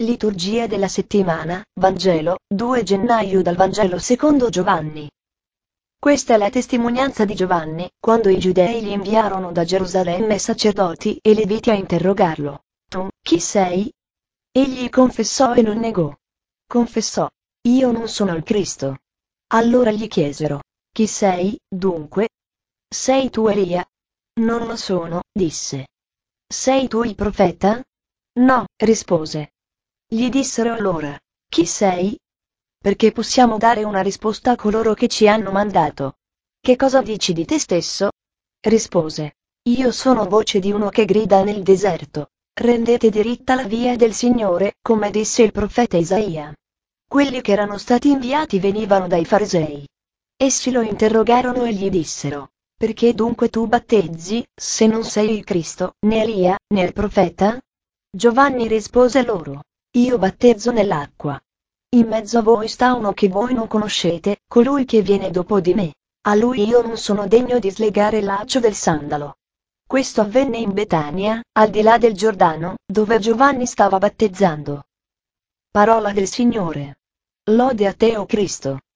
Liturgia della settimana, Vangelo, 2 gennaio dal Vangelo secondo Giovanni. Questa è la testimonianza di Giovanni, quando i giudei gli inviarono da Gerusalemme sacerdoti e leviti a interrogarlo. Tu, chi sei? Egli confessò e non negò. Confessò: io non sono il Cristo. Allora gli chiesero: chi sei, dunque? Sei tu Elia? Non lo sono, disse. Sei tu il profeta? No, rispose. Gli dissero allora: chi sei? Perché possiamo dare una risposta a coloro che ci hanno mandato. Che cosa dici di te stesso? Rispose: io sono voce di uno che grida nel deserto. Rendete diritta la via del Signore, come disse il profeta Isaia. Quelli che erano stati inviati venivano dai farisei. Essi lo interrogarono e gli dissero: perché dunque tu battezzi, se non sei il Cristo, né Elia, né il profeta? Giovanni rispose loro: io battezzo nell'acqua. In mezzo a voi sta uno che voi non conoscete, colui che viene dopo di me. A lui io non sono degno di slegare il laccio del sandalo. Questo avvenne in Betania, al di là del Giordano, dove Giovanni stava battezzando. Parola del Signore. Lode a te, o Cristo.